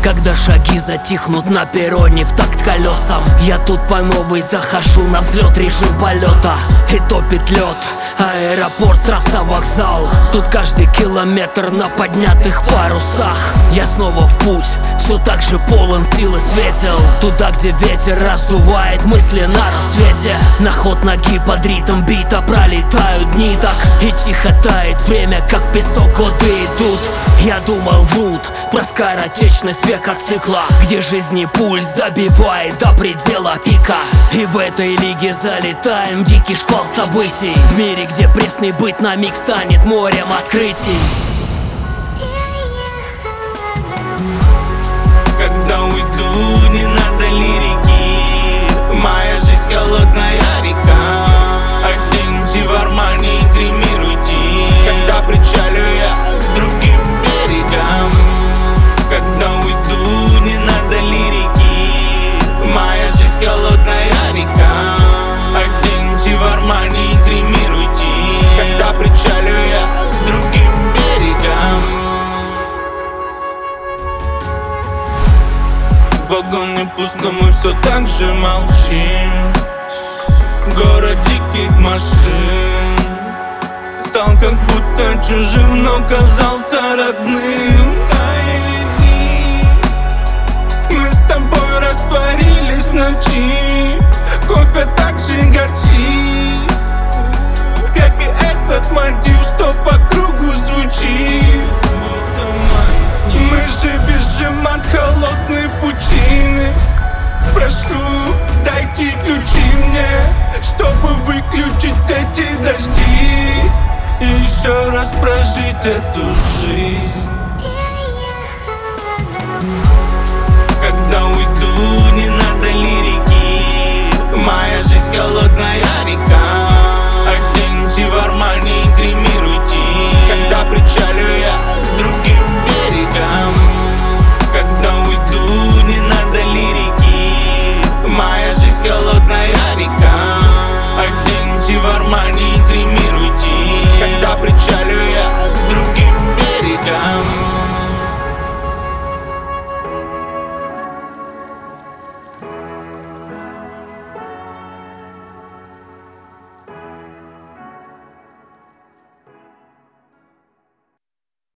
Когда шаги затихнут на перроне в такт колесам, я тут по новой захожу на взлет, режим полета. И топит лед, аэропорт, трасса, вокзал. Тут каждый километр на поднятых парусах. Я снова в путь, все так же полон сил и светел. Туда, где ветер раздувает мысли на рассвете. На ход ноги под ритм бита пролетают дни так, и тихо тает время, как песок, годы идут. Я думал, врут про скоротечность века цикла, где жизни пульс добивает до предела пика. И в этой лиге залетаем в дикий шквал событий, в мире, где пресный быт на миг станет морем открытий. Когда уйду, не надо лирики. Моя жизнь холодная река. Оденьте в Армани и гримируйте. Когда причалю я к другим берегам. Когда уйду, не надо лирики. Моя жизнь холодная река. Оденьте в Армани и гримируйте. Когда причалю я к другим берегам. В вагоне пусто, мы все так же молчим. Город диких машин стал как будто чужим, но казался родным. Таяли дни, мы с тобой растворились в ночи. Кофе так же горчит, как и этот мотив, что по кругу звучит. Мы же бежим от холодной пучины. Прошу, дайте ключи мне, чтобы выключить эти дожди и еще раз прожить эту жизнь.